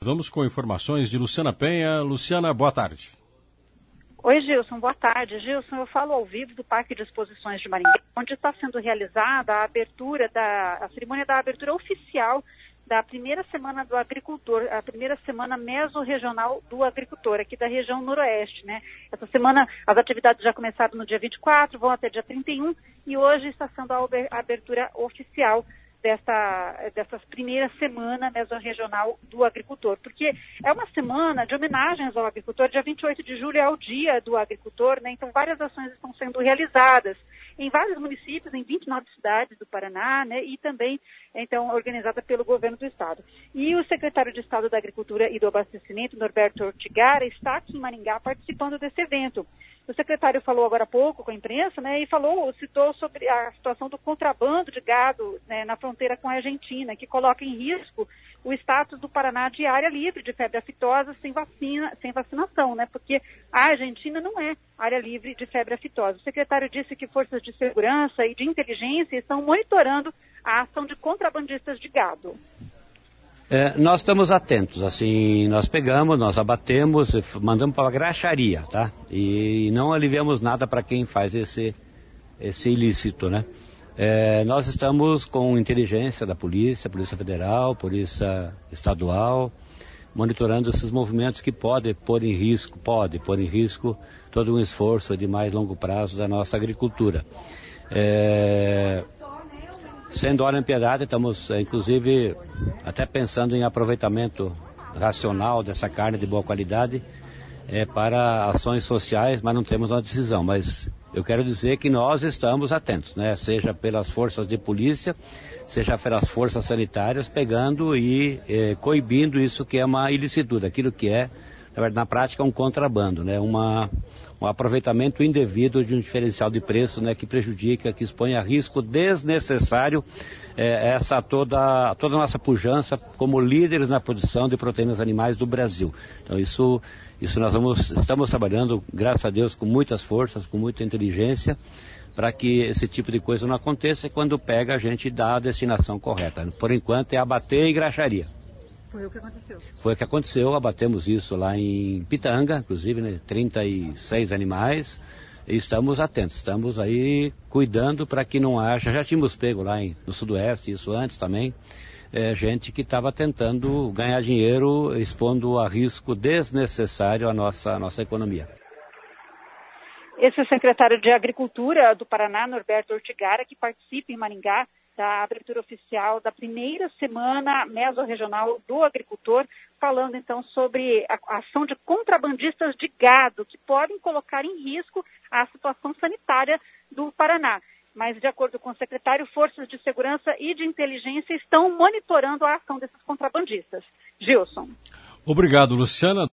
Vamos com informações de Luciana Penha. Luciana, boa tarde. Oi, Gilson, boa tarde. Gilson, eu falo ao vivo do Parque de Exposições de Maringá, onde está sendo realizada a cerimônia da abertura oficial da primeira semana do agricultor, a primeira semana mesorregional do agricultor, aqui da região noroeste, né? Essa semana as atividades já começaram no dia 24, vão até dia 31, e hoje está sendo a abertura oficial dessa primeira semana mesorregional do agricultor, porque é uma semana de homenagens ao agricultor. Dia 28 de julho é o dia do agricultor, né? Então várias ações estão sendo realizadas em vários municípios, em 29 cidades do Paraná, né? E também, então, organizada pelo governo do estado. E o secretário de Estado da Agricultura e do Abastecimento, Norberto Ortigara, está aqui em Maringá participando desse evento. O secretário falou agora há pouco com a imprensa, né, e citou sobre a situação do contrabando de gado, né, na fronteira com a Argentina, que coloca em risco o status do Paraná de área livre de febre aftosa sem vacinação, né, porque a Argentina não é área livre de febre aftosa. O secretário disse que forças de segurança e de inteligência estão monitorando a ação de contrabandistas de gado. Nós estamos atentos, assim, nós pegamos, nós abatemos, mandamos para a graxaria, tá? E não aliviamos nada para quem faz esse ilícito, né? Nós estamos com inteligência da Polícia Federal, Polícia Estadual, monitorando esses movimentos que pode pôr em risco todo um esforço de mais longo prazo da nossa agricultura. Sendo hora em piedade, estamos, inclusive, até pensando em aproveitamento racional dessa carne de boa qualidade para ações sociais, mas não temos uma decisão. Mas eu quero dizer que nós estamos atentos, né? Seja pelas forças de polícia, seja pelas forças sanitárias, pegando e coibindo isso que é uma ilicitude, aquilo que é, na verdade, na prática, um contrabando, né? Um aproveitamento indevido de um diferencial de preço, né, que prejudica, que expõe a risco desnecessário toda a nossa pujança como líderes na produção de proteínas animais do Brasil. Então isso nós estamos trabalhando, graças a Deus, com muitas forças, com muita inteligência, para que esse tipo de coisa não aconteça, e quando pega a gente dá a destinação correta. Por enquanto é abater e graxaria. Foi o que aconteceu? Foi o que aconteceu, abatemos isso lá em Pitanga, inclusive, né, 36 animais, e estamos atentos, estamos aí cuidando para que não haja, já tínhamos pego lá no Sudoeste, isso antes também, gente que estava tentando ganhar dinheiro, expondo a risco desnecessário a nossa economia. Esse é o secretário de Agricultura do Paraná, Norberto Ortigara, que participa em Maringá da abertura oficial da primeira semana mesorregional do agricultor, falando então sobre a ação de contrabandistas de gado que podem colocar em risco a situação sanitária do Paraná. Mas, de acordo com o secretário, forças de segurança e de inteligência estão monitorando a ação desses contrabandistas. Gilson. Obrigado, Luciana.